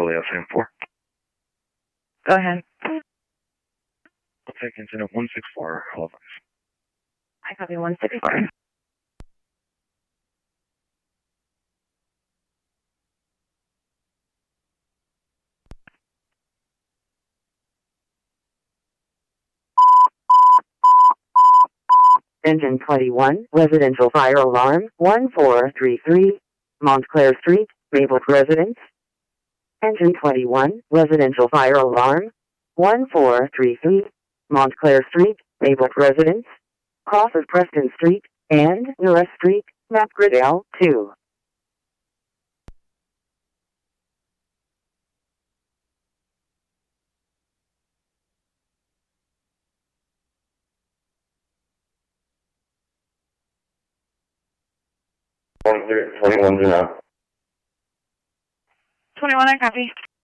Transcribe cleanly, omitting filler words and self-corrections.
Juliet Sam 4. Go ahead. I'll take incident 164, all of us. I copy 164. Engine 21, residential fire alarm, 1433, Montclair Street, Maybrook Residence. Engine 21, residential fire alarm, 1433, Montclair Street, Maybrook Residence. Crosses Preston Street and Norris Street, map grid L2. One, 21 to now. 21, I copy.